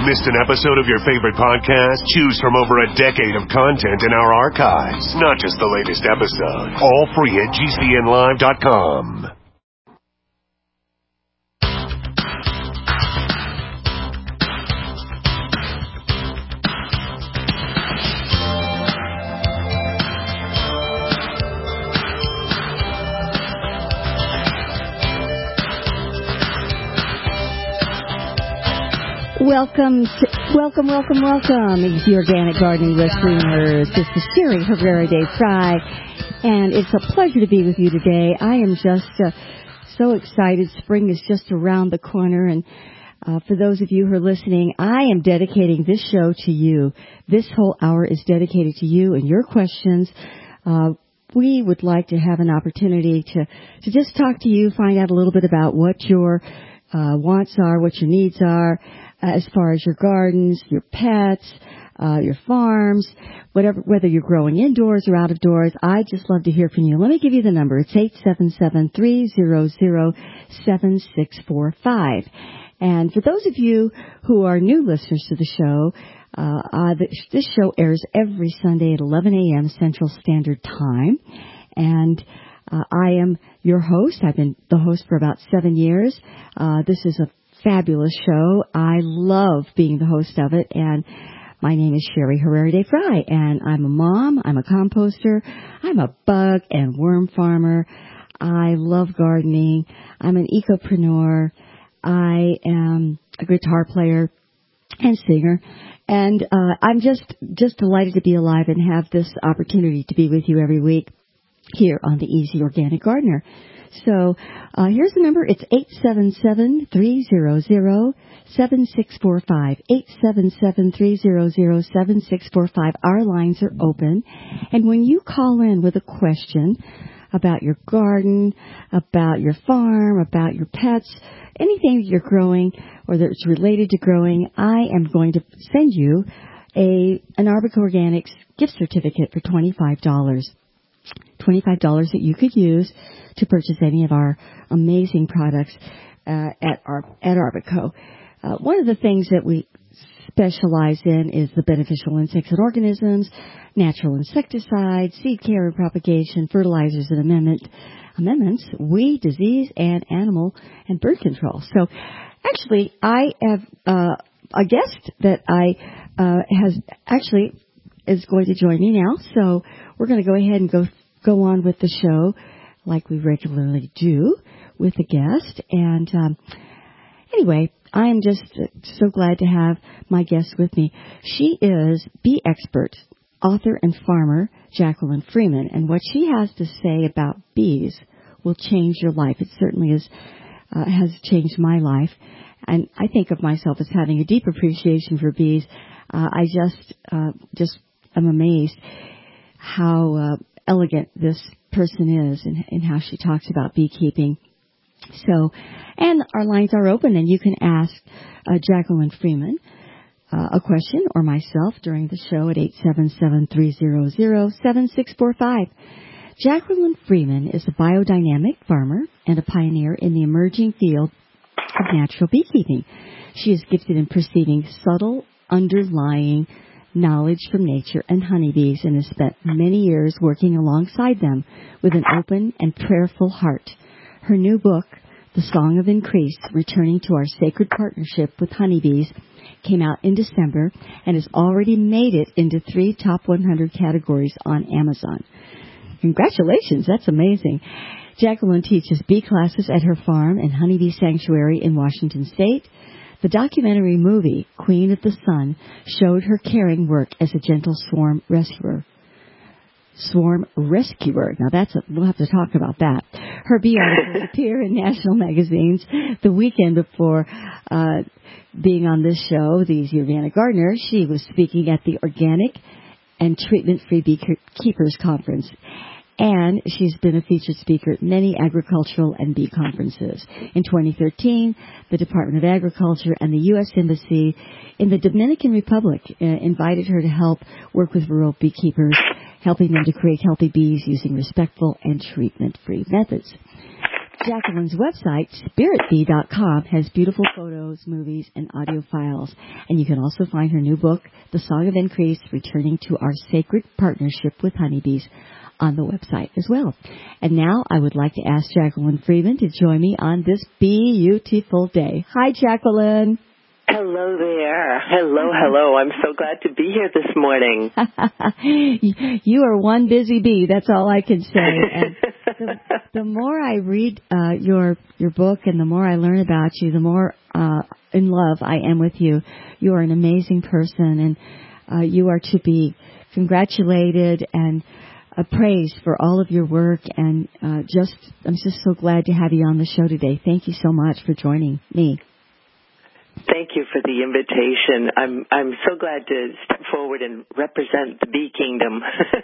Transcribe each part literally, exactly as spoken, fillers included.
Missed an episode of your favorite podcast? Choose from over a decade of content in our archives, not just the latest episode. All free at G C N live dot com. Welcome, to, welcome, welcome, welcome, the Organic Gardening Listeners. This is Sherry Herrera de Fry, and it's a pleasure to be with you today. I am just uh, so excited. Spring is just around the corner, and uh, for those of you who are listening, I am dedicating this show to you. This whole hour is dedicated to you and your questions. Uh, we would like to have an opportunity to, to just talk to you, find out a little bit about what your uh, wants are, what your needs are, as far as your gardens, your pets, uh, your farms, whatever, whether you're growing indoors or out of doors. I'd just love to hear from you. Let me give you the number. It's eight seven seven, three zero zero, seven six four five. And for those of you who are new listeners to the show, uh, uh this show airs every Sunday at eleven a.m. Central Standard Time. And uh, I am your host. I've been the host for about seven years. Uh, this is a fabulous show. I love being the host of it, and my name is Sherry Herrera de Fry, and I'm a mom, I'm a composter, I'm a bug and worm farmer, I love gardening, I'm an ecopreneur, I am a guitar player and singer, and uh, I'm just, just delighted to be alive and have this opportunity to be with you every week here on the Easy Organic Gardener. So uh, here's the number. It's eight seven seven, three zero zero, seven six four five, eight seven seven, three zero zero, seven six four five. Our lines are open. And when you call in with a question about your garden, about your farm, about your pets, anything that you're growing or that's related to growing, I am going to send you a an Arbica Organics gift certificate for twenty-five dollars. twenty-five dollars that you could use to purchase any of our amazing products uh, at our at Arbico. Uh, one of the things that we specialize in is the beneficial insects and organisms, natural insecticides, seed care and propagation, fertilizers and amendment, amendments, weed, disease, and animal and bird control. So actually, I have uh, a guest that I uh, has actually is going to join me now. So we're going to go ahead and go go on with the show like we regularly do with a guest. And um, anyway, I am just so glad to have my guest with me. She is bee expert, author, and farmer Jacqueline Freeman. And what she has to say about bees will change your life. It certainly is, uh, has changed my life. And I think of myself as having a deep appreciation for bees. Uh, I just, uh, just am amazed how uh, elegant this person is and, and how she talks about beekeeping. So, and our lines are open, and you can ask uh, Jacqueline Freeman uh, a question or myself during the show at eight seven seven, three zero zero, seven six four five. Jacqueline Freeman is a biodynamic farmer and a pioneer in the emerging field of natural beekeeping. She is gifted in perceiving subtle underlying knowledge from nature and honeybees and has spent many years working alongside them with an open and prayerful heart. Her new book, The Song of Increase, Returning to Our Sacred Partnership with Honeybees, came out in December and has already made it into three top one hundred categories on Amazon. Congratulations, that's amazing. Jacqueline teaches bee classes at her farm and honeybee sanctuary in Washington State. The documentary movie, Queen of the Sun, showed her caring work as a gentle swarm rescuer. Swarm rescuer. Now that's a, we'll have to talk about that. Her bee articles appear in national magazines. The weekend before uh, being on this show, the Easy Organic Gardener, she was speaking at the Organic and Treatment-Free Beekeepers Conference. And she's been a featured speaker at many agricultural and bee conferences. In twenty thirteen, the Department of Agriculture and the U S Embassy in the Dominican Republic uh, invited her to help work with rural beekeepers, helping them to create healthy bees using respectful and treatment-free methods. Jacqueline's website, spirit bee dot com, has beautiful photos, movies, and audio files. And you can also find her new book, The Song of Increase, Returning to Our Sacred Partnership with Honeybees, on the website as well. And now I would like to ask Jacqueline Freeman to join me on this beautiful day. Hi, Jacqueline. Hello there. Hello, hello. I'm so glad to be here this morning. You are one busy bee. That's all I can say. And the, the more I read uh, your your book and the more I learn about you, the more uh, in love I am with you. You are an amazing person, and uh, you are to be congratulated and uh, praised for all of your work. And uh, just, I'm just so glad to have you on the show today. Thank you so much for joining me. Thank you for the invitation. I'm I'm so glad to step forward and represent the bee kingdom.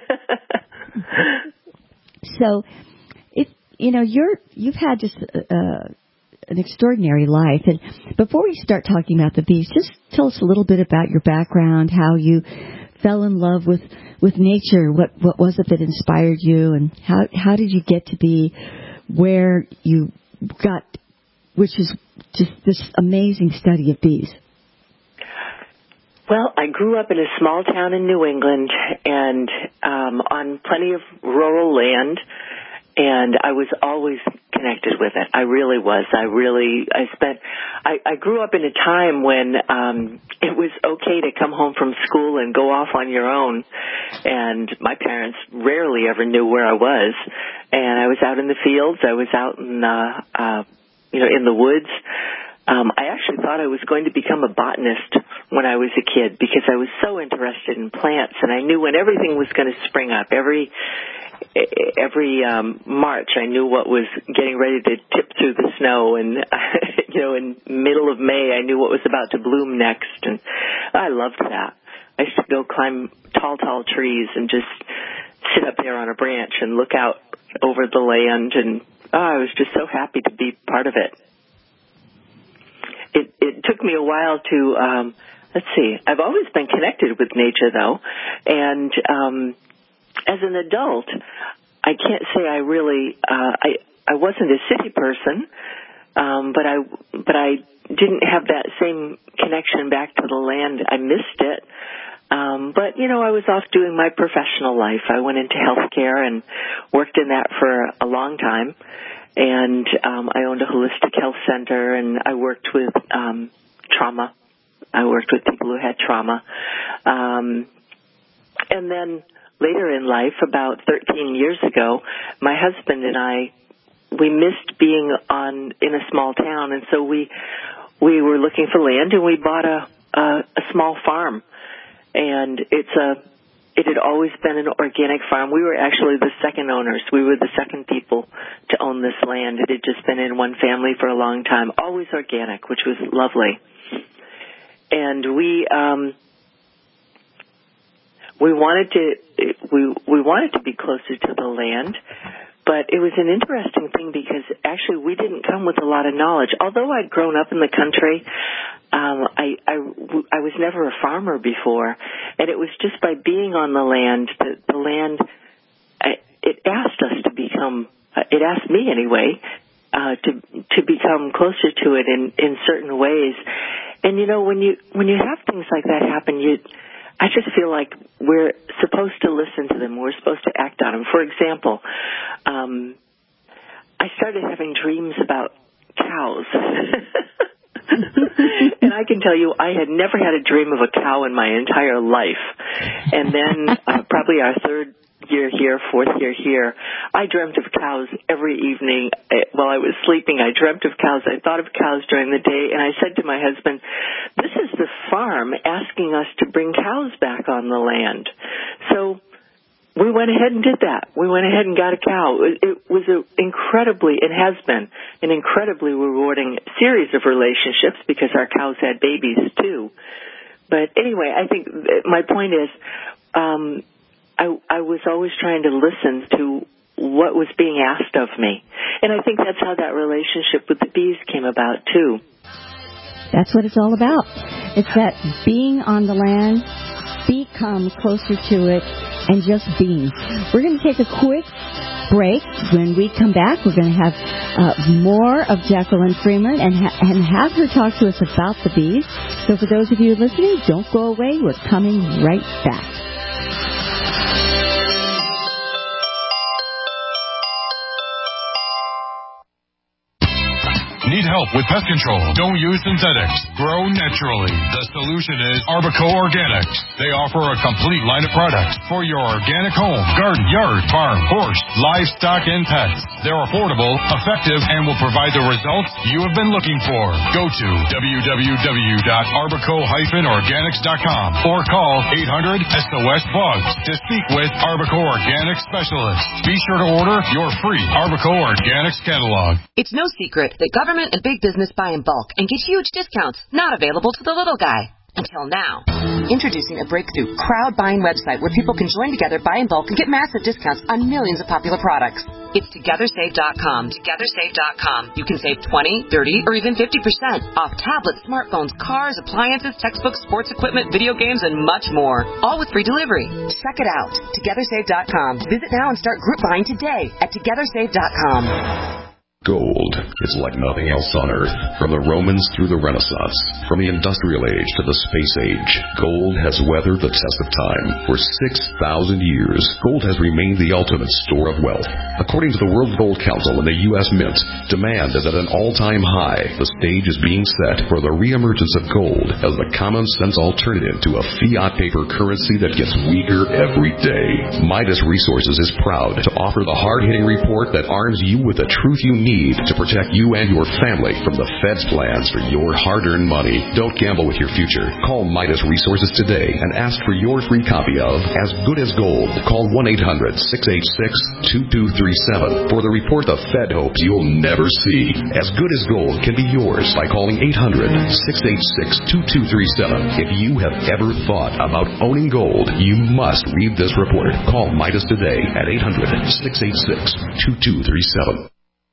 So, if you know, you're you've had just uh, an extraordinary life. And before we start talking about the bees, just tell us a little bit about your background, how you fell in love with, with nature. What what was it that inspired you, and how how did you get to be where you got, which is just this amazing study of bees? Well, I grew up in a small town in New England and um, on plenty of rural land, and I was always connected with it. I really was. I really, I spent, I, I grew up in a time when um, it was okay to come home from school and go off on your own, and my parents rarely ever knew where I was, and I was out in the fields. I was out in uh, uh you know, in the woods. Um, I actually thought I was going to become a botanist when I was a kid because I was so interested in plants, and I knew when everything was going to spring up. Every every um, March, I knew what was getting ready to tip through the snow, and you know, in middle of May, I knew what was about to bloom next, and I loved that. I used to go climb tall, tall trees and just sit up there on a branch and look out over the land, and oh, I was just so happy to be part of it. It, it took me a while to, um, let's see, I've always been connected with nature, though, and um, as an adult, I can't say I really, uh, I, I wasn't a city person, um, but I, but I didn't have that same connection back to the land. I missed it. Um, but, you know, I was off doing my professional life. I went into healthcare and worked in that for a long time. And um, I owned a holistic health center, and I worked with um, trauma. I worked with people who had trauma. Um, and then later in life, about thirteen years ago, my husband and I, we missed being on in a small town, and so we we were looking for land, and we bought a, a, a small farm. And it's a, it had always been an organic farm. We were actually the second owners. We were the second people to own this land. It had just been in one family for a long time, always organic, which was lovely. And we, um, we wanted to, we, we wanted to be closer to the land, but it was an interesting thing because actually we didn't come with a lot of knowledge. Although I'd grown up in the country, um, I, I, I was never a farmer before, and it was just by being on the land that the land, it asked us to become, it asked me anyway, uh, to to become closer to it in, in certain ways. And you know, when you when you have things like that happen, you, I just feel like we're supposed to listen to them. We're supposed to act on them. For example, um, I started having dreams about cows. And I can tell you, I had never had a dream of a cow in my entire life. And then uh, probably our third year here, fourth year here, I dreamt of cows every evening while I was sleeping. I dreamt of cows. I thought of cows during the day, and I said to my husband, this is the farm asking us to bring cows back on the land. So we went ahead and did that. We went ahead and got a cow. It was an incredibly, it has been an incredibly rewarding series of relationships because our cows had babies too. But anyway, I think my point is, um, I, I was always trying to listen to what was being asked of me. And I think that's how that relationship with the bees came about, too. That's what it's all about. It's that being on the land, become closer to it, and just being. We're going to take a quick break. When we come back, we're going to have uh, more of Jacqueline Freeman and, ha- and have her talk to us about the bees. So for those of you listening, don't go away. We're coming right back. Need help with pest control? Don't use synthetics. Grow naturally. The solution is Arbico Organics. They offer a complete line of products for your organic home, garden, yard, farm, horse, livestock, and pets. They're affordable, effective, and will provide the results you have been looking for. Go to w w w dot arbico dash organics dot com or call eight hundred S O S Bugs to speak with Arbico Organics specialists. Be sure to order your free Arbico Organics catalog. It's no secret that government and big business buy in bulk and get huge discounts not available to the little guy. Until now. Introducing a breakthrough crowd buying website where people can join together, buy in bulk, and get massive discounts on millions of popular products. It's together save dot com. together save dot com. You can save twenty, thirty, or even fifty percent off tablets, smartphones, cars, appliances, textbooks, sports equipment, video games, and much more. All with free delivery. Check it out. together save dot com. Visit now and start group buying today at together save dot com. Gold is like nothing else on Earth. From the Romans through the Renaissance, from the Industrial Age to the Space Age, gold has weathered the test of time. For six thousand years, gold has remained the ultimate store of wealth. According to the World Gold Council and the U S Mint, demand is at an all-time high. The stage is being set for the reemergence of gold as the common-sense alternative to a fiat paper currency that gets weaker every day. Midas Resources is proud to offer the hard-hitting report that arms you with the truth you need to protect you and your family from the Fed's plans for your hard-earned money. Don't gamble with your future. Call Midas Resources today and ask for your free copy of As Good as Gold. Call one eight hundred six eight six two two three seven for the report the Fed hopes you'll never see. As Good as Gold can be yours by calling eight hundred six eight six two two three seven. If you have ever thought about owning gold, you must read this report. Call Midas today at eight hundred six eight six two two three seven.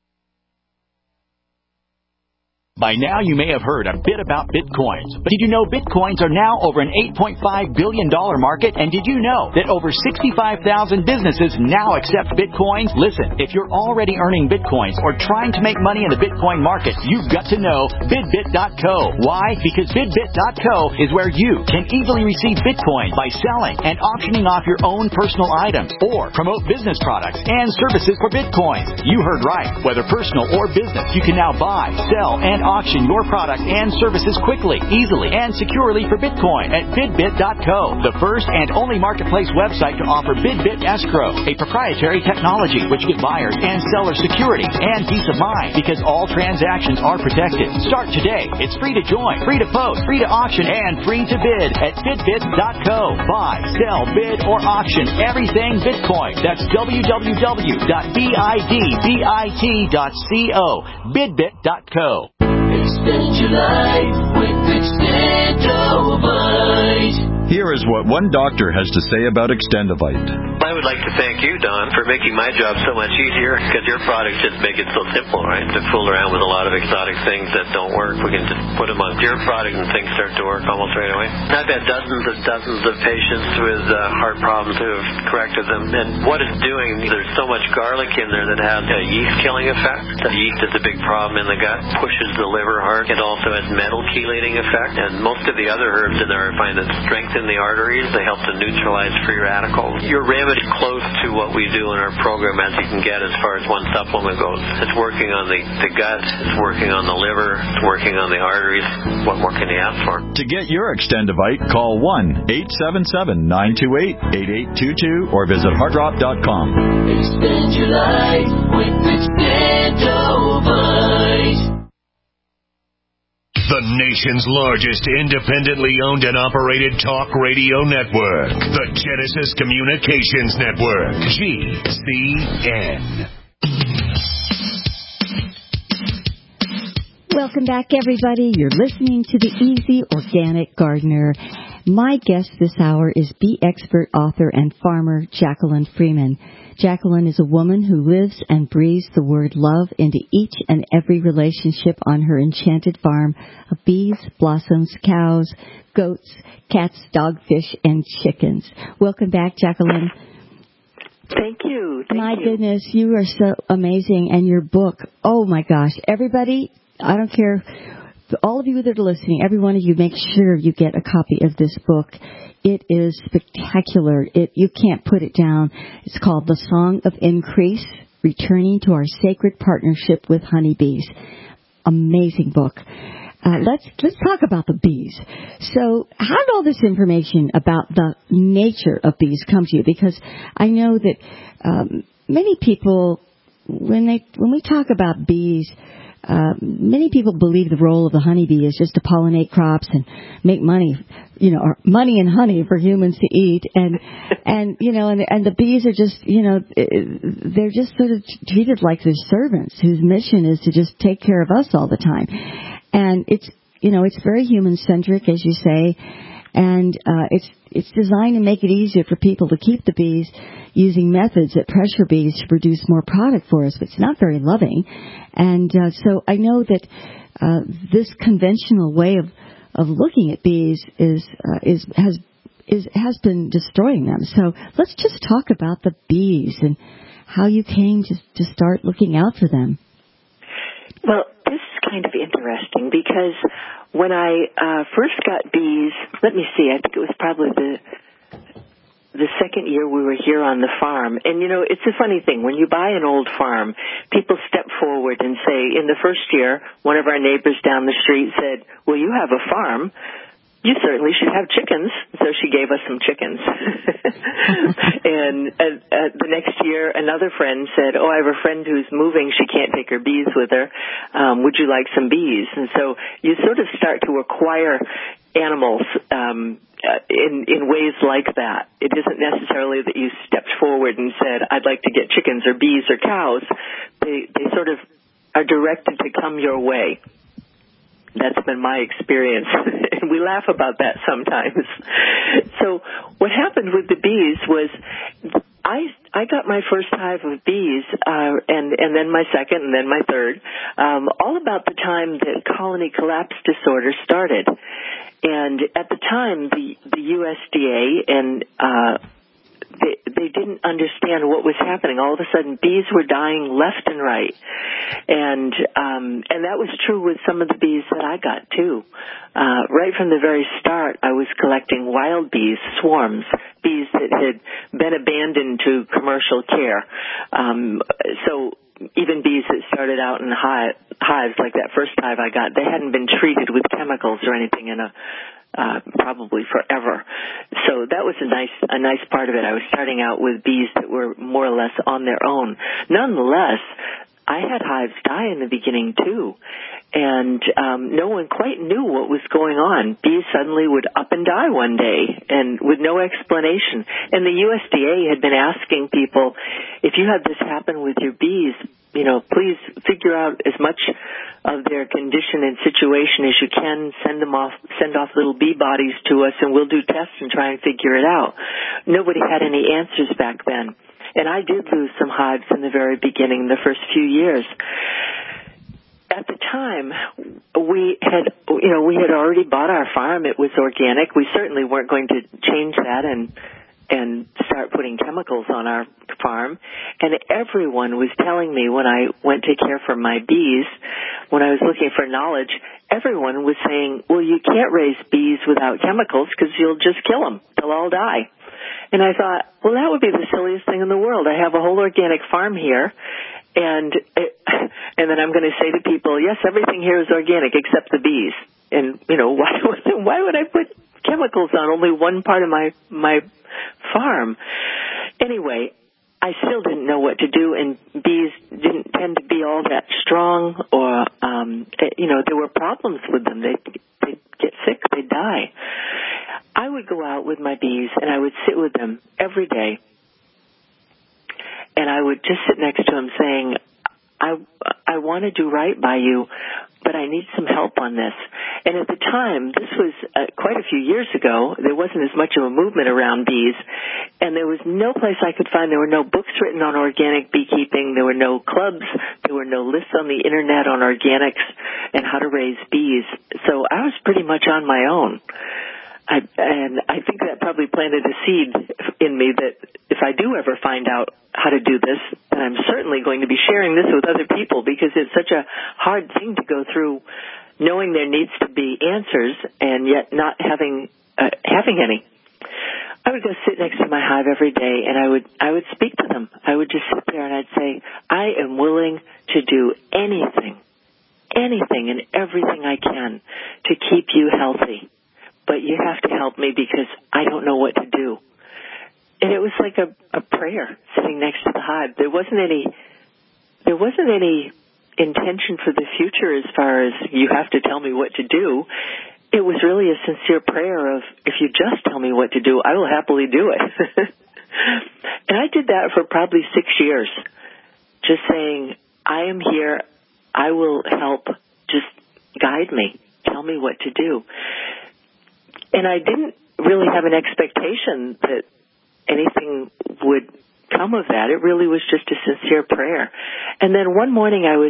By now, you may have heard a bit about Bitcoins. But did you know Bitcoins are now over an eight point five billion dollars market? And did you know that over sixty-five thousand businesses now accept Bitcoins? Listen, if you're already earning Bitcoins or trying to make money in the Bitcoin market, you've got to know Bidbit dot co. Why? Because Bidbit dot co is where you can easily receive Bitcoin by selling and auctioning off your own personal items or promote business products and services for Bitcoins. You heard right. Whether personal or business, you can now buy, sell, and auction your product and services quickly, easily, and securely for Bitcoin at Bidbit dot co, the first and only marketplace website to offer Bidbit Escrow, a proprietary technology which gives buyers and sellers security and peace of mind because all transactions are protected. Start today. It's free to join, free to post, free to auction, and free to bid at Bidbit dot co. Buy, sell, bid, or auction everything Bitcoin. That's w w w dot bidbit dot co. Bidbit dot co. Extend your life with Extendovite. Here is what one doctor has to say about Extendovite. I would like to thank you, Don, for making my job so much easier because your products just make it so simple, right? To fool around with a lot of exotic things that don't work, we can just put them on your product and things start to work almost right away. I've had dozens and dozens of patients with uh, heart problems who have corrected them, and what it's doing, there's so much garlic in there that has a yeast-killing effect. The yeast is a big problem in the gut, pushes the liver hard. It also has metal chelating effect, and most of the other herbs in there I find that strengthen the arteries. They help to neutralize free radicals. Your remedy is close to what we do in our program as you can get as far as one supplement goes. It's working on the, the gut, it's working on the liver, it's working on the arteries. What more can you ask for? To get your Extendovite, call one eight seven seven nine two eight eight eight two two or visit heartdrop dot com. Extend your life with Extendovite. The nation's largest independently owned and operated talk radio network, the Genesis Communications Network, G C N. Welcome back, everybody. You're listening to the Easy Organic Gardener. My guest this hour is bee expert, author, and farmer Jacqueline Freeman. Jacqueline is a woman who lives and breathes the word love into each and every relationship on her enchanted farm of bees, blossoms, cows, goats, cats, dogfish, and chickens. Welcome back, Jacqueline. Thank you. Thank my you. goodness, you are so amazing. And your book, oh my gosh, everybody, I don't care, all of you that are listening, every one of you, make sure you get a copy of this book. It is spectacular. It, you can't put it down. It's called The Song of Increase, Returning to Our Sacred Partnership with Honeybees. Amazing book. Uh, let's let's talk about the bees. So, how did all this information about the nature of bees come to you? Because I know that um, many people, when they when we talk about bees, uh, many people believe the role of the honeybee is just to pollinate crops and make money, you know, or money and honey for humans to eat, and and you know, and and the bees are just, you know, they're just sort of treated like they're servants whose mission is to just take care of us all the time. And it's, you know, it's very human-centric, as you say, and uh, it's it's designed to make it easier for people to keep the bees using methods that pressure bees to produce more product for us, but it's not very loving. And uh, so I know that uh, this conventional way of, of looking at bees is uh, is has is has been destroying them. So let's just talk about the bees and how you came to to start looking out for them. Well, this is kind of interesting because when I uh, first got bees, let me see, I think it was probably the the second year we were here on the farm. And, you know, it's a funny thing. When you buy an old farm, people step forward and say, in the first year, one of our neighbors down the street said, well, you have a farm. You certainly should have chickens. So she gave us some chickens. And uh, uh, the next year, another friend said, oh, I have a friend who's moving. She can't take her bees with her. Um, would you like some bees? And so you sort of start to acquire animals um, uh, in, in ways like that. It isn't necessarily that you stepped forward and said, I'd like to get chickens or bees or cows. They, they sort of are directed to come your way. That's been my experience. And we laugh about that sometimes. So what happened with the bees was I I got my first hive of bees, uh, and, and then my second, and then my third, um, all about the time that colony collapse disorder started. And at the time, the, the U S D A and uh They, they didn't understand what was happening. All of a sudden, bees were dying left and right, and um, and that was true with some of the bees that I got too. Uh, right from the very start, I was collecting wild bees, swarms, bees that had been abandoned to commercial care. Um, so even bees that started out in hive, hives, like that first hive I got, they hadn't been treated with chemicals or anything in a Uh, probably forever. So that was a nice, a nice part of it. I was starting out with bees that were more or less on their own. Nonetheless, I had hives die in the beginning too, and um, no one quite knew what was going on. Bees suddenly would up and die one day, and with no explanation. And the U S D A had been asking people, if you had this happen with your bees, you know, please figure out as much of their condition and situation as you can. Send them off, send off little bee bodies to us, and we'll do tests and try and figure it out. Nobody had any answers back then. And I did lose some hives in the very beginning, the first few years. At the time, we had, you know, we had already bought our farm. It was organic. We certainly weren't going to change that and and start putting chemicals on our farm. And everyone was telling me when I went to care for my bees, when I was looking for knowledge, everyone was saying, well, you can't raise bees without chemicals because you'll just kill them. They'll all die. And I thought, well, that would be the silliest thing in the world. I have a whole organic farm here, and it, and then I'm going to say to people, yes, everything here is organic except the bees. And, you know, why would, why would I put chemicals on only one part of my my farm? Anyway, I still didn't know what to do, and bees didn't tend to be all that strong, or um, you know, there were problems with them. They they'd get sick, they'd die. I would go out with my bees, and I would sit with them every day, and I would just sit next to them, saying, I I want to do right by you, but I need some help on this. And at the time, this was uh, quite a few years ago, there wasn't as much of a movement around bees, and there was no place I could find. There were no books written on organic beekeeping. There were no clubs. There were no lists on the Internet on organics and how to raise bees. So I was pretty much on my own. I, and I think that probably planted a seed in me that if I do ever find out how to do this, then I'm certainly going to be sharing this with other people, because it's such a hard thing to go through, knowing there needs to be answers and yet not having uh, having any. I would go sit next to my hive every day, and I would I would speak to them. I would just sit there and I'd say, I am willing to do anything, anything and everything I can to keep you healthy. But you have to help me because I don't know what to do. And it was like a, a prayer sitting next to the hive. There wasn't any, there wasn't any intention for the future as far as you have to tell me what to do. It was really a sincere prayer of, if you just tell me what to do, I will happily do it. And I did that for probably six years, just saying, I am here. I will help. Just guide me. Tell me what to do. And I didn't really have an expectation that anything would come of that. It really was just a sincere prayer. And then one morning I was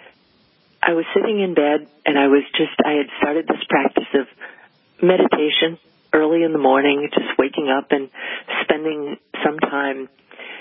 I was sitting in bed, and I was just, I had started this practice of meditation early in the morning, just waking up and spending some time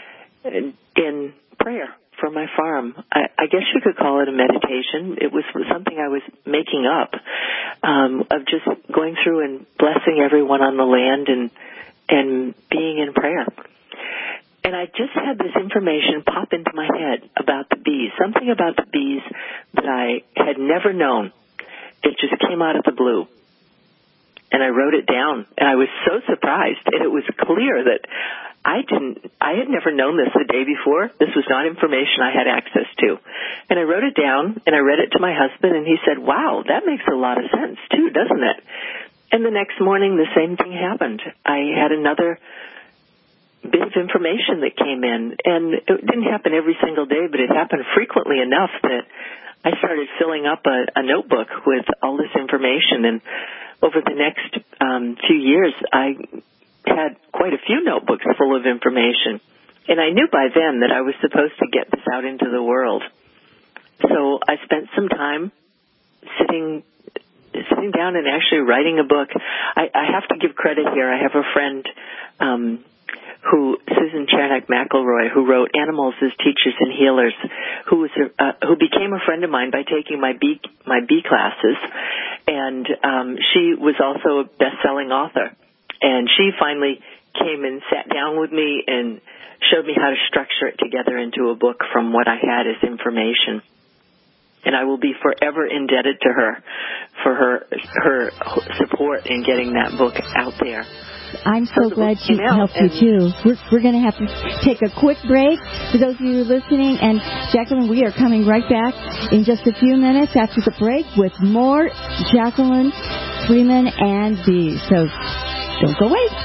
in prayer for my farm. I, I guess you could call it a meditation. It was something I was making up, um, of just going through and blessing everyone on the land and and being in prayer. And I just had this information pop into my head about the bees, something about the bees that I had never known. It just came out of the blue. And I wrote it down, and I was so surprised. And it was clear that I didn't, I had never known this the day before. This was not information I had access to. And I wrote it down, and I read it to my husband, and he said, wow, that makes a lot of sense too, doesn't it? And the next morning, the same thing happened. I had another bit of information that came in, and it didn't happen every single day, but it happened frequently enough that I started filling up a, a notebook with all this information. And over the next um, few years, I had quite a few notebooks full of information. And I knew by then that I was supposed to get this out into the world. So I spent some time sitting sitting down and actually writing a book. I, I have to give credit here. I have a friend, um, who Susan Charnock McElroy, who wrote Animals as Teachers and Healers, who was a, uh, who became a friend of mine by taking my bee my bee classes, and um, she was also a best-selling author. And she finally came and sat down with me and showed me how to structure it together into a book from what I had as information. And I will be forever indebted to her for her her support in getting that book out there. I'm so, so glad she helped you, too. We're, we're going to have to take a quick break for those of you listening. And, Jacqueline, we are coming right back in just a few minutes after the break with more Jacqueline Freeman and bees. So don't go away.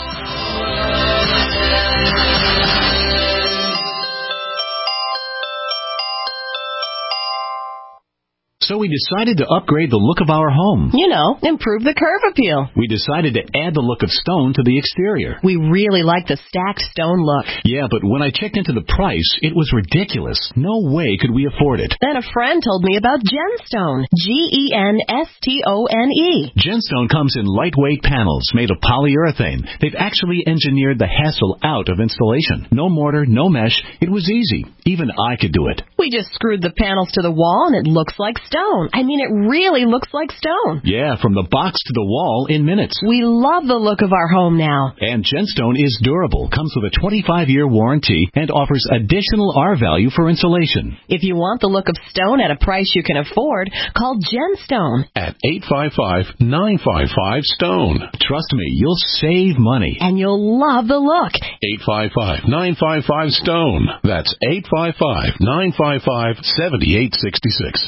So we decided to upgrade the look of our home. You know, improve the curve appeal. We decided to add the look of stone to the exterior. We really like the stacked stone look. Yeah, but when I checked into the price, it was ridiculous. No way could we afford it. Then a friend told me about Genstone. G E N S T O N E. Genstone comes in lightweight panels made of polyurethane. They've actually engineered the hassle out of installation. No mortar, no mesh. It was easy. Even I could do it. We just screwed the panels to the wall and it looks like stone. Stone. I mean, it really looks like stone. Yeah, from the box to the wall in minutes. We love the look of our home now. And Genstone is durable, comes with a twenty-five year warranty, and offers additional R value for insulation. If you want the look of stone at a price you can afford, call Genstone at eight five five, nine five five, STONE. Trust me, you'll save money. And you'll love the look. eight five five, nine five five, STONE. That's eight five five, nine five five, seven eight six six.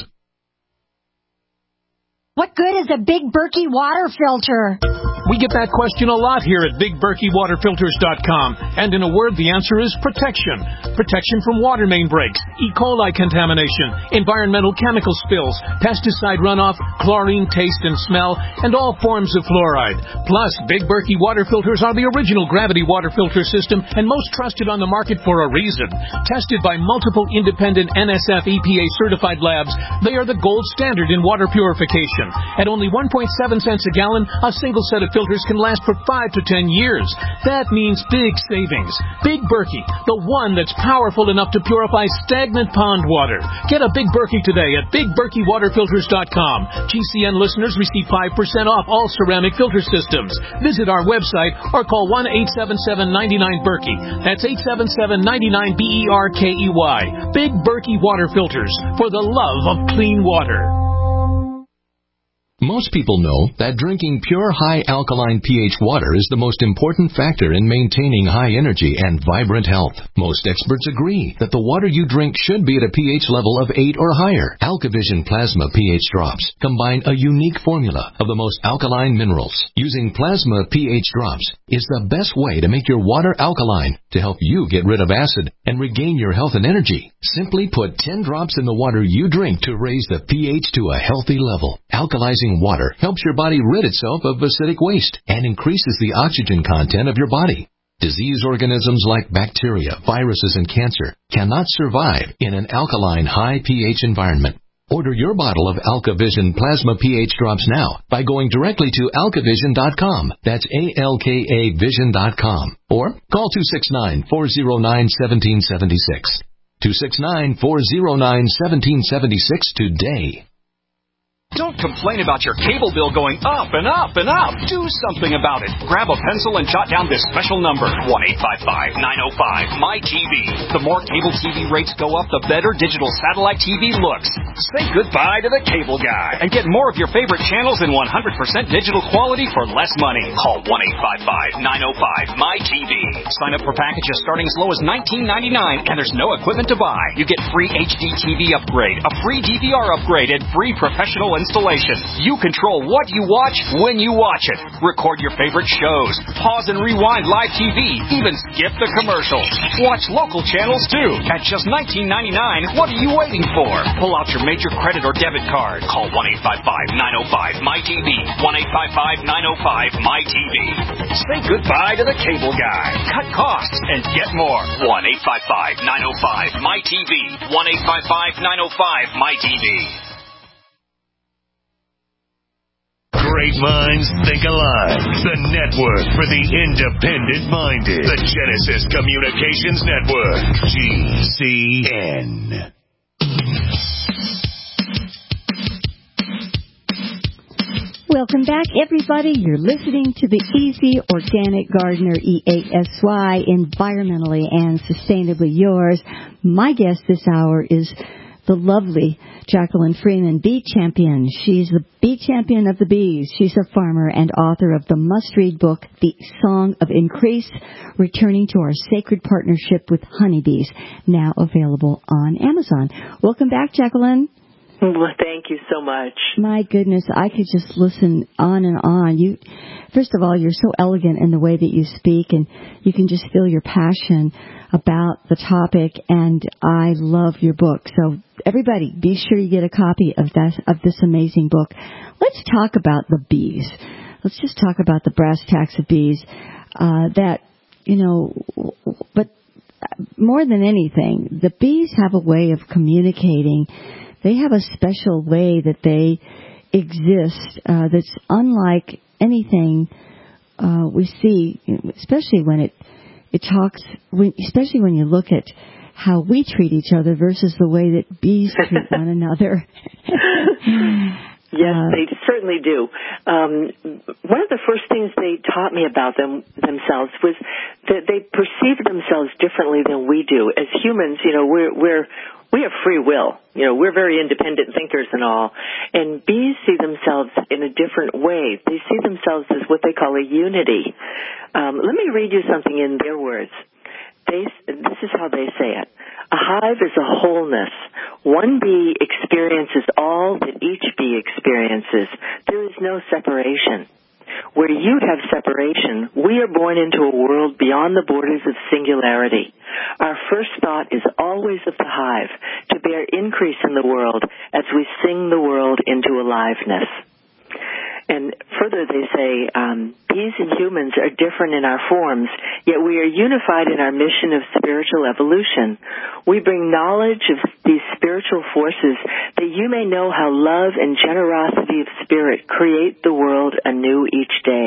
What good is a Big Berkey water filter? We get that question a lot here at Big Berkey Water Filters dot com. And in a word, the answer is protection. Protection from water main breaks, E. coli contamination, environmental chemical spills, pesticide runoff, chlorine taste and smell, and all forms of fluoride. Plus, Big Berkey water filters are the original gravity water filter system and most trusted on the market for a reason. Tested by multiple independent N S F E P A certified labs, they are the gold standard in water purification. At only one point seven cents a gallon, a single set of filters can last for five to ten years. That means big savings. Big Berkey, the one that's powerful enough to purify stagnant pond water. Get a Big Berkey today at big berkey water filters dot com. G C N listeners receive five percent off all ceramic filter systems. Visit our website or call one eight seven seven, nine nine, Berkey. That's eight seven seven, nine nine, B E R K E Y. Big Berkey Water Filters, for the love of clean water. Most people know that drinking pure high alkaline pH water is the most important factor in maintaining high energy and vibrant health. Most experts agree that the water you drink should be at a pH level of eight or higher. AlkaVision Plasma pH drops combine a unique formula of the most alkaline minerals. Using plasma pH drops is the best way to make your water alkaline to help you get rid of acid and regain your health and energy. Simply put ten drops in the water you drink to raise the pH to a healthy level. Alkalizing water helps your body rid itself of acidic waste and increases the oxygen content of your body. Disease organisms like bacteria, viruses, and cancer cannot survive in an alkaline high pH environment. Order your bottle of AlkaVision Plasma pH drops now by going directly to alka vision dot com. That's A L K A vision dot com. Or call two six nine, four zero nine, one seven seven six. two six nine, four zero nine, one seven seven six today. Don't complain about your cable bill going up and up and up. Do something about it. Grab a pencil and jot down this special number, one eight five five, nine oh five, M Y T V. The more cable T V rates go up, the better digital satellite T V looks. Say goodbye to the cable guy and get more of your favorite channels in one hundred percent digital quality for less money. Call one eight five five, nine oh five, M Y T V. Sign up for packages starting as low as nineteen ninety-nine, and there's no equipment to buy. You get free H D T V upgrade, a free D V R upgrade, and free professional installation. You control what you watch when you watch it. Record your favorite shows. Pause and rewind live T V. Even skip the commercials. Watch local channels too. At just nineteen ninety-nine, what are you waiting for? Pull out your major credit or debit card. Call one eight five five, nine oh five, M Y T V. one eight five five, nine oh five, M Y T V. Say goodbye to the cable guy. Cut costs and get more. one eight five five, nine oh five, M Y T V. one eight five five, nine oh five, M Y T V. Great minds think alike. The network for the independent-minded. The Genesis Communications Network. G C N. Welcome back, everybody. You're listening to the Easy Organic Gardener, E A S Y, environmentally and sustainably yours. My guest this hour is the lovely Jacqueline Freeman, bee champion. She's the bee champion of the bees. She's a farmer and author of the must-read book, The Song of Increase, returning to our sacred partnership with honeybees, now available on Amazon. Welcome back, Jacqueline. Well, thank you so much. My goodness, I could just listen on and on. You, first of all, you're so elegant in the way that you speak, and you can just feel your passion about the topic, and I love your book. So everybody, be sure you get a copy of that, of this amazing book. Let's talk about the bees. Let's just talk about the brass tacks of bees. Uh, that, you know, but more than anything, the bees have a way of communicating. They have a special way that they exist uh, that's unlike anything uh, we see, especially when it it talks, when, especially when you look at how we treat each other versus the way that bees treat one another. Yes, uh, they certainly do. Um, one of the first things they taught me about them themselves was that they perceive themselves differently than we do. As humans, you know, we're we're we have free will. You know, we're very independent thinkers and all. And bees see themselves in a different way. They see themselves as what they call a unity. Um, let me read you something in their words. They, this is how they say it. A hive is a wholeness. One bee experiences all that each bee experiences. There is no separation. Where you have separation, we are born into a world beyond the borders of singularity. Our first thought is always of the hive, to bear increase in the world as we sing the world into aliveness. And further, they say, um, bees and humans are different in our forms, yet we are unified in our mission of spiritual evolution. We bring knowledge of these spiritual forces that you may know how love and generosity of spirit create the world anew each day.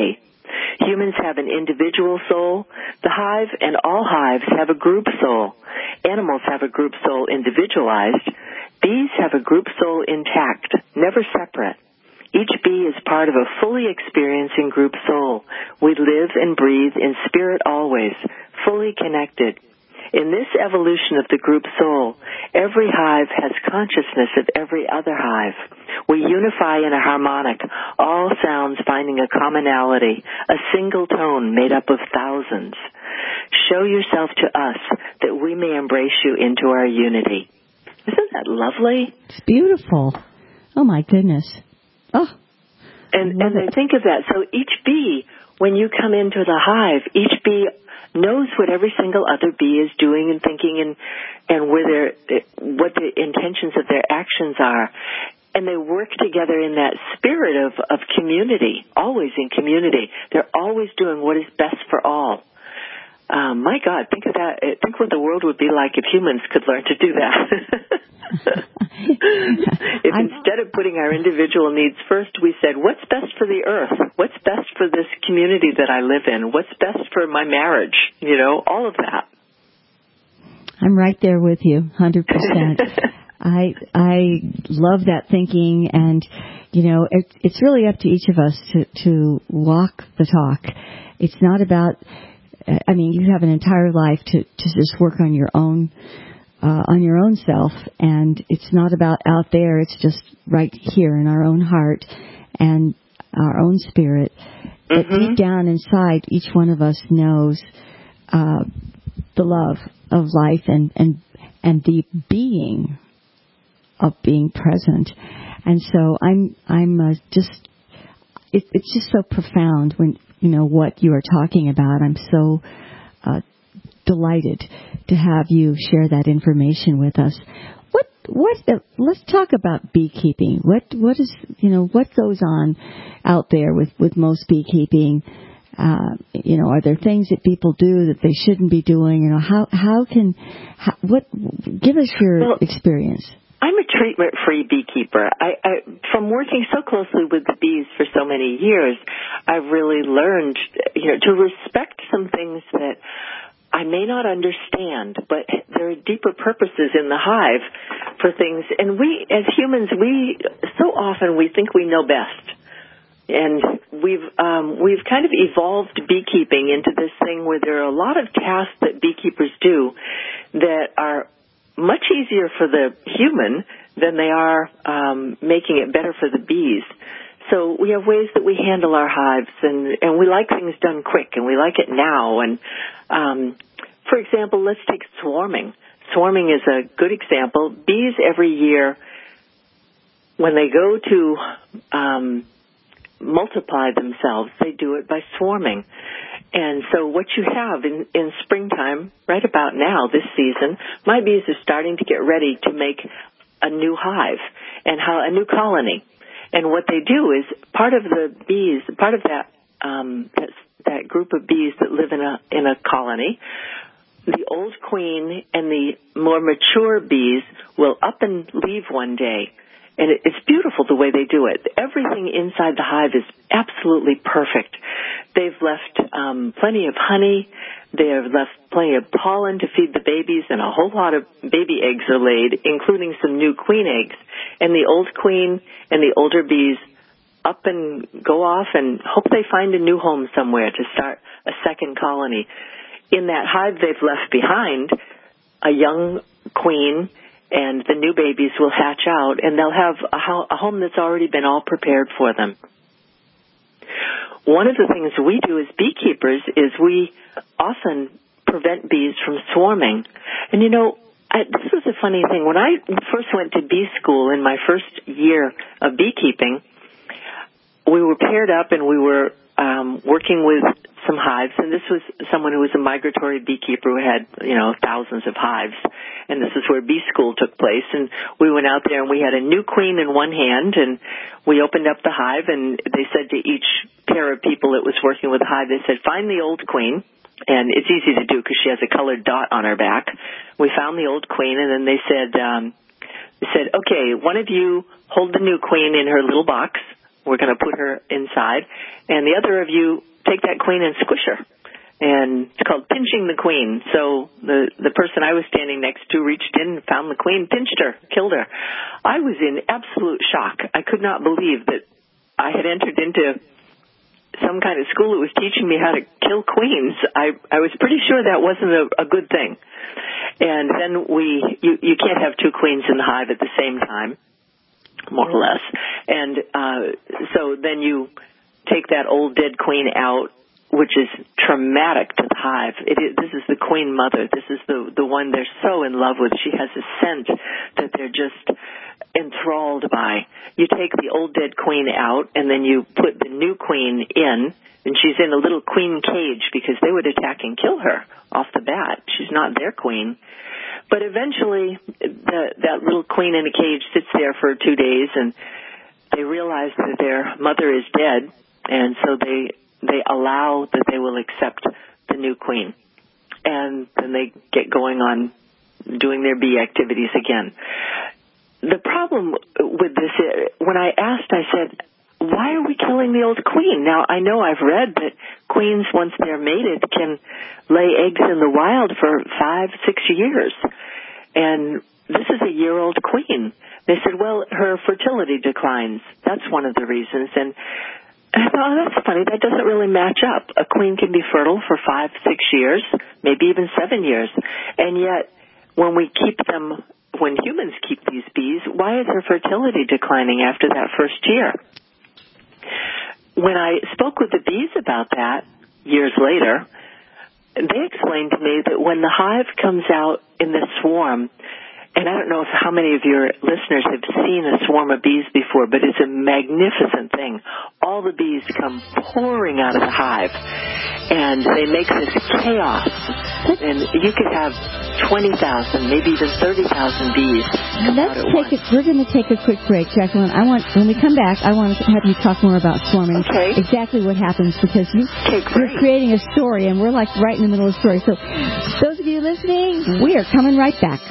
Humans have an individual soul. The hive and all hives have a group soul. Animals have a group soul individualized. Bees have a group soul intact, never separate. Each bee is part of a fully experiencing group soul. We live and breathe in spirit always, fully connected. In this evolution of the group soul, every hive has consciousness of every other hive. We unify in a harmonic, all sounds finding a commonality, a single tone made up of thousands. Show yourself to us that we may embrace you into our unity. Isn't that lovely? It's beautiful. Oh, my goodness. Oh, and and I think of that. So each bee, when you come into the hive, each bee knows what every single other bee is doing and thinking, and and where their what the intentions of their actions are, and they work together in that spirit of of community, always in community. They're always doing what is best for all. Um, my God, think of that. Think what the world would be like if humans could learn to do that. If instead of putting our individual needs first, we said, what's best for the earth? What's best for this community that I live in? What's best for my marriage? You know, all of that. I'm right there with you, one hundred percent. I I love that thinking, and, you know, it, it's really up to each of us to, to walk the talk. It's not about, I mean, you have an entire life to, to just work on your own Uh, on your own self, and it's not about out there, it's just right here in our own heart and our own spirit. Mm-hmm. But deep down inside, each one of us knows uh, the love of life and, and, and the being of being present. And so I'm, I'm uh, just, it, it's just so profound when, you know, what you are talking about. I'm so uh, delighted to have you share that information with us. What what the, let's talk about beekeeping. What what is you know what goes on out there with, with most beekeeping? Uh, you know, are there things that people do that they shouldn't be doing? You know, how how can how, what give us your well, experience. I'm a treatment-free beekeeper. I, I, from working so closely with the bees for so many years, I've really learned, you know, to respect some things that I may not understand, but there are deeper purposes in the hive for things. And we, as humans, we so often we think we know best, and we've um, we've kind of evolved beekeeping into this thing where there are a lot of tasks that beekeepers do that are much easier for the human than they are um, making it better for the bees. So we have ways that we handle our hives, and, and we like things done quick, and we like it now. And, um, for example, let's take swarming. Swarming is a good example. Bees every year, when they go to um, multiply themselves, they do it by swarming. And so what you have in, in springtime, right about now, this season, my bees are starting to get ready to make a new hive and how a new colony. And what they do is part of the bees, part of that, um, that that group of bees that live in a in a colony, the old queen and the more mature bees will up and leave one day. And it, it's beautiful the way they do it. Everything inside the hive is absolutely perfect. They've left um, plenty of honey. They have left plenty of pollen to feed the babies, and a whole lot of baby eggs are laid, including some new queen eggs. And the old queen and the older bees up and go off and hope they find a new home somewhere to start a second colony. In that hive they've left behind, a young queen and the new babies will hatch out, and they'll have a, ho- a home that's already been all prepared for them. One of the things we do as beekeepers is we often prevent bees from swarming. And, you know, I, this was a funny thing. When I first went to bee school in my first year of beekeeping, we were paired up and we were um, working with some hives. And this was someone who was a migratory beekeeper who had, you know, thousands of hives. And this is where bee school took place. And we went out there and we had a new queen in one hand, and we opened up the hive, and they said to each pair of people that was working with the hive, they said, find the old queen. And it's easy to do because she has a colored dot on her back. We found the old queen, and then they said, um, they said, okay, one of you hold the new queen in her little box. We're going to put her inside. And the other of you take that queen and squish her. And it's called pinching the queen. So the the person I was standing next to reached in, found the queen, pinched her, killed her. I was in absolute shock. I could not believe that I had entered into some kind of school that was teaching me how to kill queens. I I was pretty sure that wasn't a, a good thing. And then we, you, you can't have two queens in the hive at the same time, more or less. And uh, so then you take that old dead queen out, which is traumatic to the hive. It is, this is the queen mother. This is the the one they're so in love with. She has a scent that they're just enthralled by. You take the old dead queen out, and then you put the new queen in, and she's in a little queen cage because they would attack and kill her off the bat. She's not their queen. But eventually, the, that little queen in a cage sits there for two days, and they realize that their mother is dead, and so they... they allow that they will accept the new queen. And then they get going on doing their bee activities again. The problem with this, when I asked, I said, why are we killing the old queen? Now, I know I've read that queens, once they're mated, can lay eggs in the wild for five, six years. And this is a year-old queen. They said, well, her fertility declines. That's one of the reasons. And I thought, oh, that's funny. That doesn't really match up. A queen can be fertile for five, six years, maybe even seven years. And yet, when we keep them, when humans keep these bees, why is her fertility declining after that first year? When I spoke with the bees about that years later, they explained to me that when the hive comes out in the swarm, and I don't know if how many of your listeners have seen a swarm of bees before, but it's a magnificent thing. All the bees come pouring out of the hive, and they make this chaos. And you could have twenty thousand, maybe even thirty thousand bees. Let's take it. We're going to take a quick break, Jacqueline. I want, when we come back, I want to have you talk more about swarming. Okay. Exactly what happens, because you, okay, you're creating a story, and we're like right in the middle of the story. So, those of you listening, we are coming right back.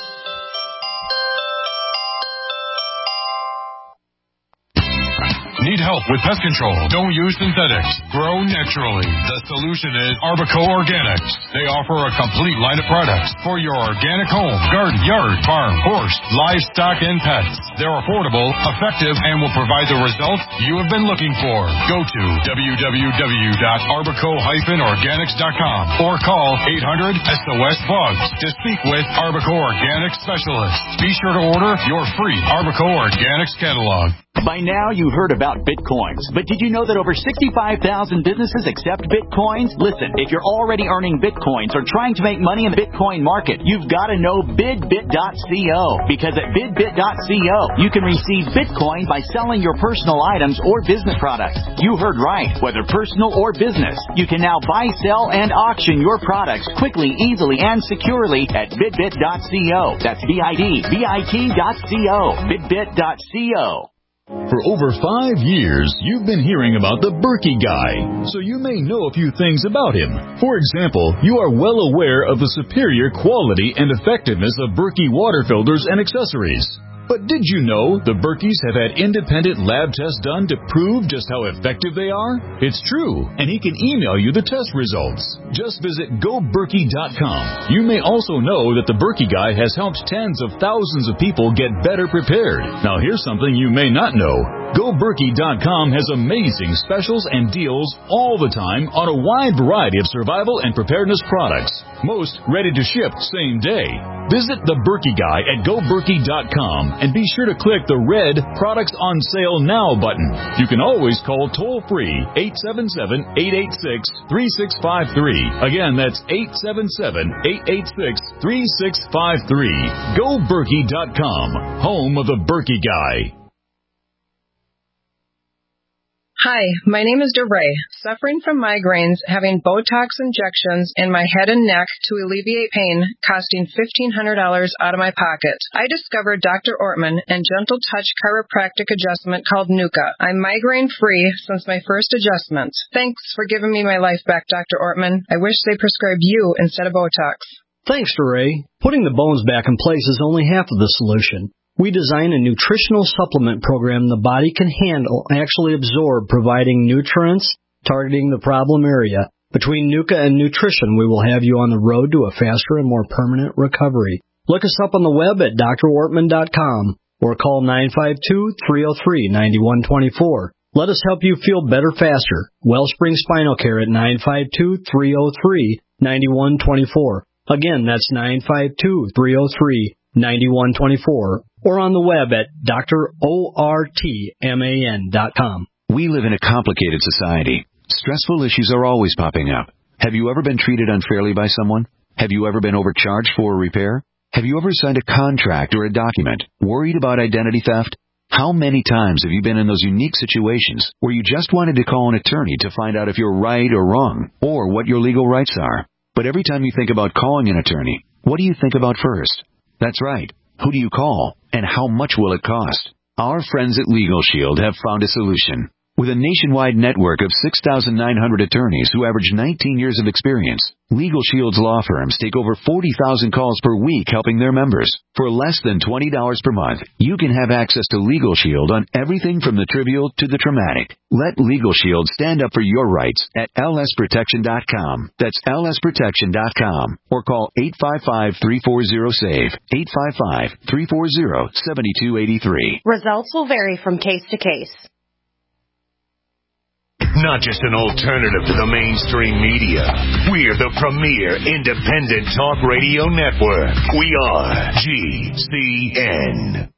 Need help with pest control? Don't use synthetics. Grow naturally. The solution is Arbico Organics. They offer a complete line of products for your organic home, garden, yard, farm, horse, livestock, and pets. They're affordable, effective, and will provide the results you have been looking for. Go to w w w dot arbico dash organics dot com or call eight hundred S O S Bugs to speak with Arbico Organics specialists. Be sure to order your free Arbico Organics catalog. By now, you've heard about Bitcoins, but did you know that over sixty-five thousand businesses accept Bitcoins? Listen, if you're already earning Bitcoins or trying to make money in the Bitcoin market, you've got to know bidbit dot co, because at bidbit dot co, you can receive Bitcoin by selling your personal items or business products. You heard right. Whether personal or business, you can now buy, sell, and auction your products quickly, easily, and securely at bidbit dot co. That's B I D B I T dot co. bidbit dot co. For over five years, you've been hearing about the Berkey Guy, so you may know a few things about him. For example, you are well aware of the superior quality and effectiveness of Berkey water filters and accessories. But did you know the Berkeys have had independent lab tests done to prove just how effective they are? It's true, and he can email you the test results. Just visit go berkey dot com. You may also know that the Berkey Guy has helped tens of thousands of people get better prepared. Now here's something you may not know. go berkey dot com has amazing specials and deals all the time on a wide variety of survival and preparedness products. Most ready to ship same day. Visit the Berkey Guy at go berkey dot com and be sure to click the red Products on Sale Now button. You can always call toll-free eight seven seven, eight eight six, three six five three. Again, that's eight seven seven, eight eight six, three six five three. go berkey dot com, home of the Berkey Guy. Hi, my name is DeRay, suffering from migraines, having Botox injections in my head and neck to alleviate pain, costing fifteen hundred dollars out of my pocket. I discovered Doctor Ortman and Gentle Touch chiropractic adjustment called Nuka. I'm migraine-free since my first adjustment. Thanks for giving me my life back, Doctor Ortman. I wish they prescribed you instead of Botox. Thanks, DeRay. Putting the bones back in place is only half of the solution. We design a nutritional supplement program the body can handle and actually absorb, providing nutrients, targeting the problem area. Between Nuka and nutrition, we will have you on the road to a faster and more permanent recovery. Look us up on the web at d r wortman dot com or call nine five two, three oh three, nine one two four. Let us help you feel better faster. Wellspring Spinal Care at nine five two, three oh three, nine one two four. Again, that's nine five two, three oh three, nine one two four. Or on the web at d r wortman dot com. We live in a complicated society. Stressful issues are always popping up. Have you ever been treated unfairly by someone? Have you ever been overcharged for a repair? Have you ever signed a contract or a document worried about identity theft? How many times have you been in those unique situations where you just wanted to call an attorney to find out if you're right or wrong, or what your legal rights are? But every time you think about calling an attorney, what do you think about first? That's right. Who do you call, and how much will it cost? Our friends at Legal Shield have found a solution. With a nationwide network of six thousand nine hundred attorneys who average nineteen years of experience, Legal Shield's law firms take over forty thousand calls per week helping their members. For less than twenty dollars per month, you can have access to Legal Shield on everything from the trivial to the traumatic. Let Legal Shield stand up for your rights at L S protection dot com. That's L S protection dot com. Or call eight five five, three four zero, S A V E, eight five five, three four zero, seven two eight three. Results will vary from case to case. Not just an alternative to the mainstream media. We're the premier independent talk radio network. We are G C N.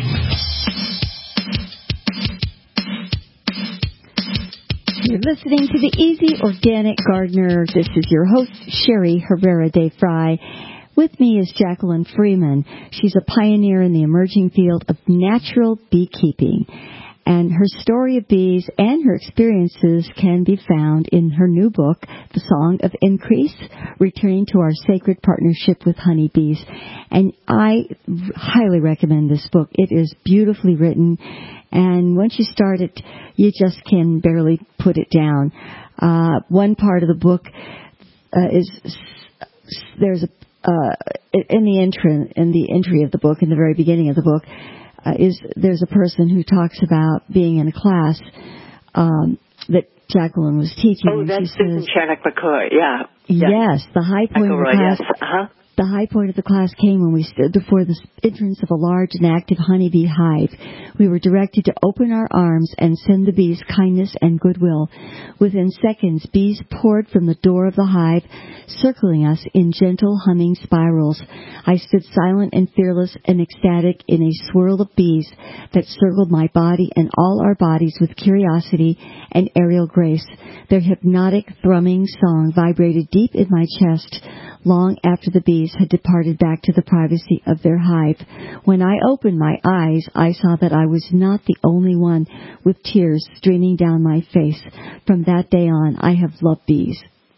You're listening to the Easy Organic Gardener. This is your host, Sherry Herrera de Fry. With me is Jacqueline Freeman. She's a pioneer in the emerging field of natural beekeeping. And her story of bees and her experiences can be found in her new book, The Song of Increase, Returning to Our Sacred Partnership with Honeybees. And I highly recommend this book. It is beautifully written, and once you start it, you just can barely put it down. Uh, one part of the book uh, is, there's a, uh, in the entry, in the entry of the book, in the very beginning of the book, Uh, is there's a person who talks about being in a class um, that Jacqueline was teaching. Oh, that's Susan Chanick McCoy, yeah. Yes, yes the high point of the class. Yes. Uh-huh. The high point of the class came when we stood before the entrance of a large and active honeybee hive. We were directed to open our arms and send the bees kindness and goodwill. Within seconds, bees poured from the door of the hive, circling us in gentle humming spirals. I stood silent and fearless and ecstatic in a swirl of bees that circled my body and all our bodies with curiosity and aerial grace. Their hypnotic thrumming song vibrated deep in my chest long after the bees had departed back to the privacy of their hive. When I opened my eyes, I saw that I was not the only one with tears streaming down my face. From that day on, I have loved bees.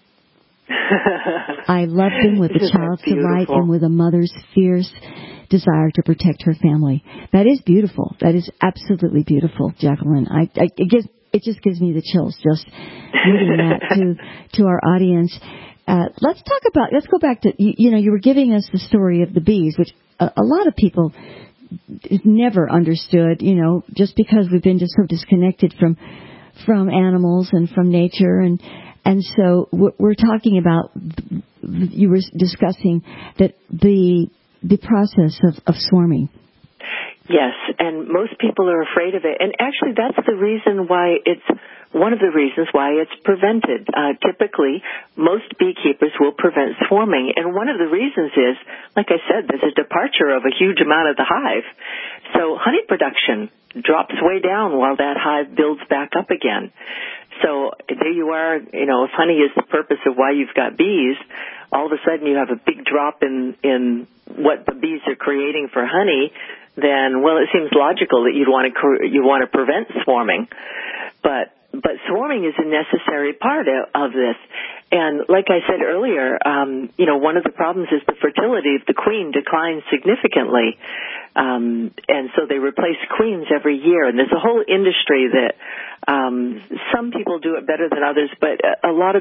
I loved them with a child's delight and with a mother's fierce desire to protect her family. That is beautiful. That is absolutely beautiful, Jacqueline. I, I, it, gives, it just gives me the chills just reading that to, to our audience. Uh, let's talk about, let's go back to, you, you know, you were giving us the story of the bees, which a, a lot of people never understood, you know, just because we've been just so disconnected from, from animals and from nature. And, and so we're talking about, you were discussing that the, the process of, of swarming. Yes, and most people are afraid of it. And actually that's the reason why it's, one of the reasons why it's prevented. Uh, typically, most beekeepers will prevent swarming, and one of the reasons is, like I said, there's a departure of a huge amount of the hive. So honey production drops way down while that hive builds back up again. So there you are, you know, if honey is the purpose of why you've got bees, all of a sudden you have a big drop in, in what the bees are creating for honey, then, well, it seems logical that you'd want to, you want to prevent swarming. But But swarming is a necessary part of this. And like I said earlier, um, you know, one of the problems is the fertility of the queen declines significantly. Um, and so they replace queens every year. And there's a whole industry that um, some people do it better than others, but a lot of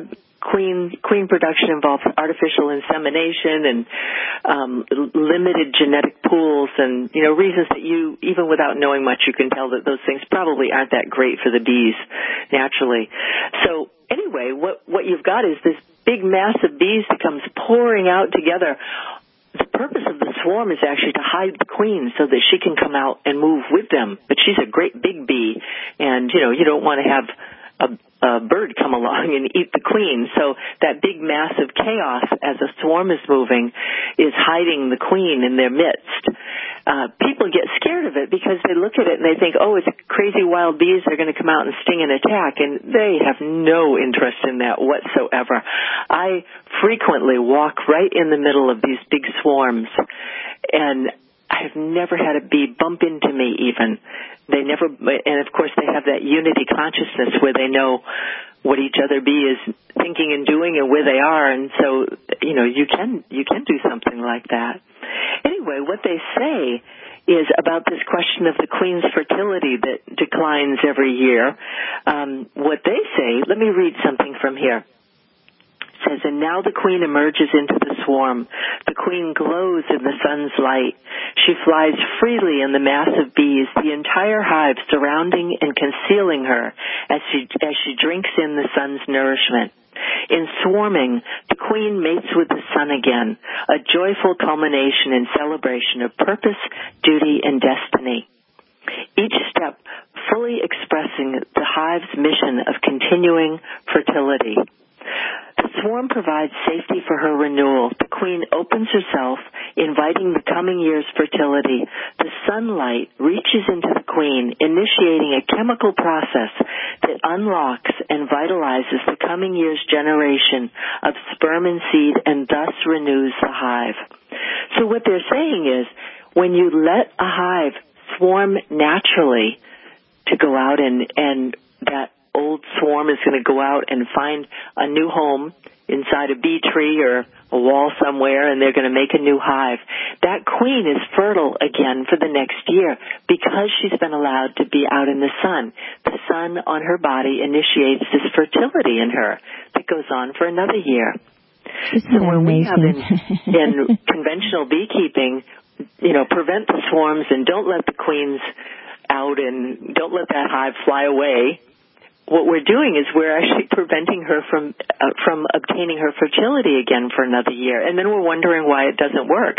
queen queen production involves artificial insemination and um, limited genetic pools, and you know reasons that you, even without knowing much, you can tell that those things probably aren't that great for the bees naturally. So anyway, what what you've got is this big mass of bees that comes pouring out together. The purpose of the swarm is actually to hide the queen so that she can come out and move with them. But she's a great big bee, and, you know, you don't want to have a, a bird come along and eat the queen. So that big mass of chaos as a swarm is moving is hiding the queen in their midst. Uh, people get scared of it because they look at it and they think, oh, it's crazy wild bees. They're going to come out and sting and attack. And they have no interest in that whatsoever. I frequently walk right in the middle of these big swarms, and I have never had a bee bump into me even. They never, and of course they have that unity consciousness where they know what each other bee is thinking and doing and where they are, and so, you know, you can, you can do something like that. Anyway, what they say is about this question of the queen's fertility that declines every year. Um, what they say, let me read something from here. Says, and now the queen emerges into the swarm. The queen glows in the sun's light. She flies freely in the mass of bees, the entire hive surrounding and concealing her as she, as she drinks in the sun's nourishment. In swarming, the queen mates with the sun again, a joyful culmination and celebration of purpose, duty, and destiny. Each step fully expressing the hive's mission of continuing fertility. The swarm provides safety for her renewal. The queen opens herself, inviting the coming year's fertility. The sunlight reaches into the queen, initiating a chemical process that unlocks and vitalizes the coming year's generation of sperm and seed and thus renews the hive. So what they're saying is, when you let a hive swarm naturally to go out and, and that old swarm is going to go out and find a new home inside a bee tree or a wall somewhere, and they're going to make a new hive. That queen is fertile again for the next year because she's been allowed to be out in the sun. The sun on her body initiates this fertility in her that goes on for another year. Isn't so that when we have in, amazing? in conventional beekeeping, you know, prevent the swarms and don't let the queens out and don't let that hive fly away. What we're doing is we're actually preventing her from uh, from obtaining her fertility again for another year, and then we're wondering why it doesn't work.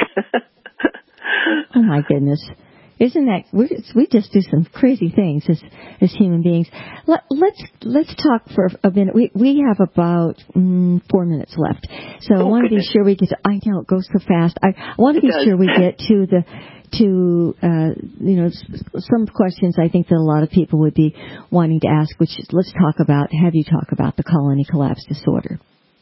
Oh my goodness! Isn't that we we just do some crazy things as as human beings? Let, let's let's talk for a minute. We we have about mm, four minutes left, so oh, I want goodness. to be sure we get. To, I know it goes so fast. I, I want to be sure we get to the. to, uh, you know, some questions I think that a lot of people would be wanting to ask, which is, let's talk about, have you talk about the colony collapse disorder.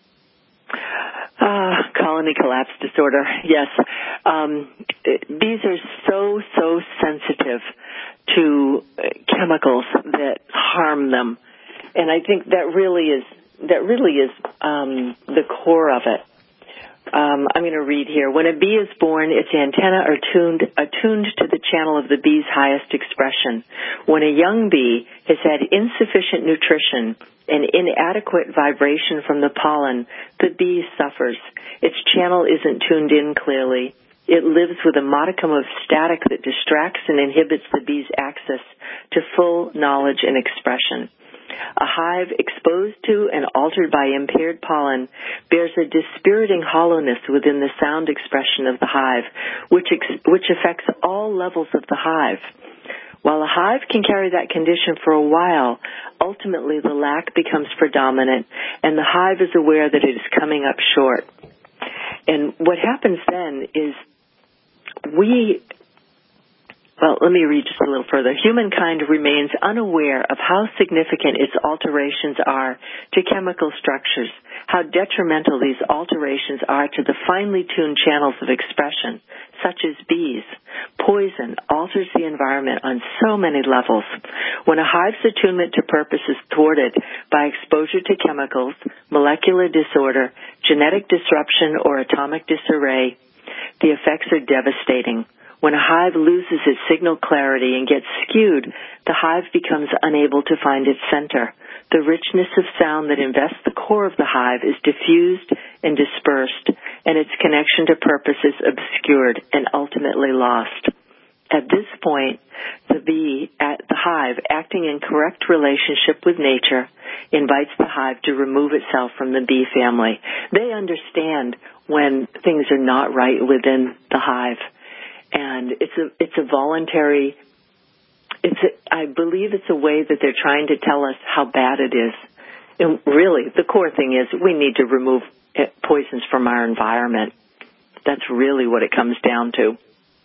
Uh, colony collapse disorder, yes. Um, bees are so, so sensitive to chemicals that harm them. And I think that really is, that really is um, the core of it. Um, I'm going to read here. When a bee is born, its antennae are tuned, attuned to the channel of the bee's highest expression. When a young bee has had insufficient nutrition and inadequate vibration from the pollen, the bee suffers. Its channel isn't tuned in clearly. It lives with a modicum of static that distracts and inhibits the bee's access to full knowledge and expression. A hive exposed to and altered by impaired pollen bears a dispiriting hollowness within the sound expression of the hive, which ex- which affects all levels of the hive. While a hive can carry that condition for a while, ultimately the lack becomes predominant, and the hive is aware that it is coming up short. And what happens then is we... Well, let me read just a little further. Humankind remains unaware of how significant its alterations are to chemical structures, how detrimental these alterations are to the finely tuned channels of expression, such as bees. Poison alters the environment on so many levels. When a hive's attunement to purpose is thwarted by exposure to chemicals, molecular disorder, genetic disruption, or atomic disarray, the effects are devastating. When a hive loses its signal clarity and gets skewed, the hive becomes unable to find its center. The richness of sound that invests the core of the hive is diffused and dispersed, and its connection to purpose is obscured and ultimately lost. At this point, the bee at the hive, acting in correct relationship with nature, invites the hive to remove itself from the bee family. They understand when things are not right within the hive, and it's a it's a voluntary. It's a, I believe it's a way that they're trying to tell us how bad it is. And really, the core thing is we need to remove poisons from our environment. That's really what it comes down to.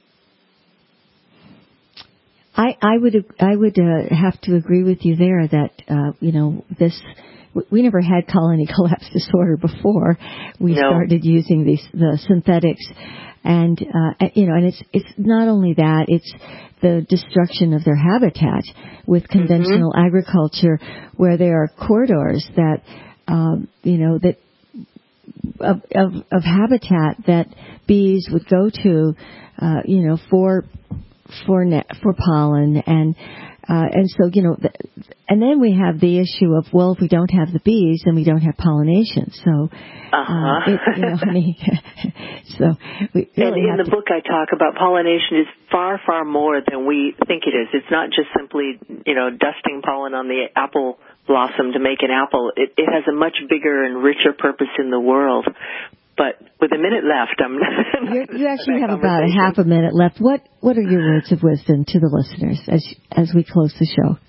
I, I would I would uh, have to agree with you there that uh, you know this we never had colony collapse disorder before we no. started using these the synthetics, and uh, you know and it's it's not only that, it's the destruction of their habitat with conventional mm-hmm. agriculture, where there are corridors that um, you know that of, of of habitat that bees would go to, uh, you know for. for ne- for pollen, and uh, and so you know, th- and then we have the issue of, well, if we don't have the bees, then we don't have pollination. So, uh-huh. uh, it, you know, I mean, so we really and in have the to... book I talk about pollination is far, far more than we think it is. It's not just simply, you know, dusting pollen on the apple blossom to make an apple. It, it has a much bigger and richer purpose in the world. But with a minute left, I'm not You're, you actually have about a half a minute left. What What are your words of wisdom to the listeners as as we close the show?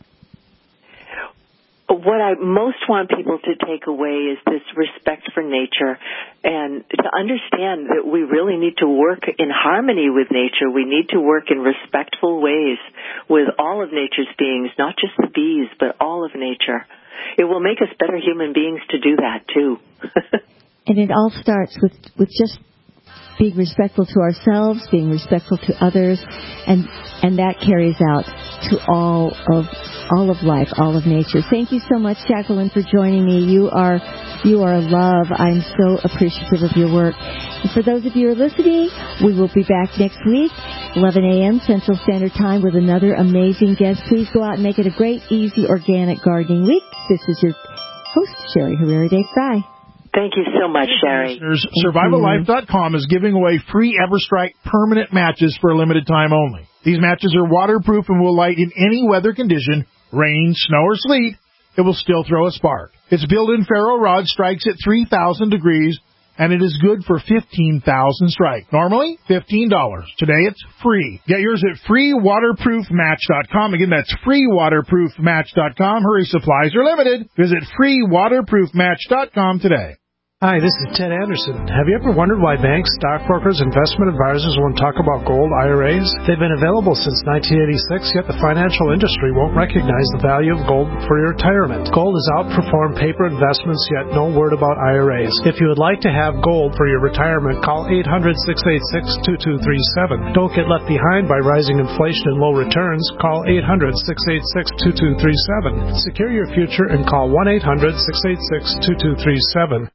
What I most want people to take away is this respect for nature, and to understand that we really need to work in harmony with nature. We need to work in respectful ways with all of nature's beings, not just the bees, but all of nature. It will make us better human beings to do that, too. And it all starts with, with just being respectful to ourselves, being respectful to others, and and that carries out to all of all of life, all of nature. Thank you so much, Jacqueline, for joining me. You are you are a love. I'm so appreciative of your work. And for those of you who are listening, we will be back next week, eleven a.m. Central Standard Time, with another amazing guest. Please go out and make it a great, easy, organic gardening week. This is your host, Sherry Herrera de Fry. Thank you so much, Sherry. Survival Life dot com is giving away free EverStrike permanent matches for a limited time only. These matches are waterproof and will light in any weather condition, rain, snow, or sleet. It will still throw a spark. Its built-in ferro rod strikes at three thousand degrees, and it is good for fifteen thousand strikes. Normally, fifteen dollars. Today, it's free. Get yours at free waterproof match dot com. Again, that's free waterproof match dot com. Hurry, supplies are limited. Visit free waterproof match dot com today. Hi, this is Ted Anderson. Have you ever wondered why banks, stockbrokers, investment advisors won't talk about gold I R As? They've been available since nineteen eighty-six, yet the financial industry won't recognize the value of gold for your retirement. Gold has outperformed paper investments, yet no word about I R As. If you would like to have gold for your retirement, call eight hundred, six eight six, two two three seven. Don't get left behind by rising inflation and low returns. Call eight hundred, six eight six, two two three seven. Secure your future and call one eight hundred, six eight six, two two three seven.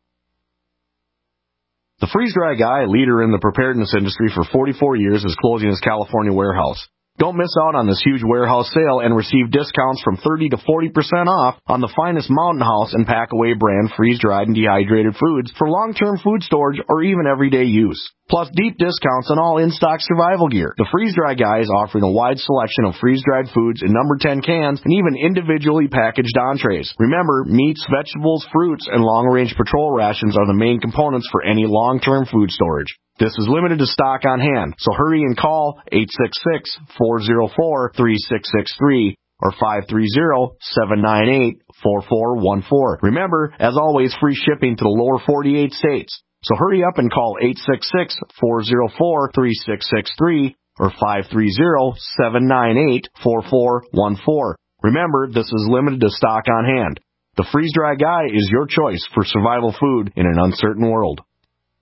The Freeze-Dry Guy, leader in the preparedness industry for forty-four years, is closing his California warehouse. Don't miss out on this huge warehouse sale and receive discounts from thirty to forty percent off on the finest Mountain House and Packaway brand freeze-dried and dehydrated foods for long-term food storage or even everyday use. Plus deep discounts on all in-stock survival gear. The Freeze-Dry Guy is offering a wide selection of freeze-dried foods in number ten cans and even individually packaged entrees. Remember, meats, vegetables, fruits, and long-range patrol rations are the main components for any long-term food storage. This is limited to stock on hand, so hurry and call eight six six, four zero four, three six six three or five three zero, seven nine eight, four four one four. Remember, as always, free shipping to the lower forty-eight states. So hurry up and call eight six six, four zero four, three six six three or five three zero, seven nine eight, four four one four. Remember, this is limited to stock on hand. The Freeze-Dry Guy is your choice for survival food in an uncertain world.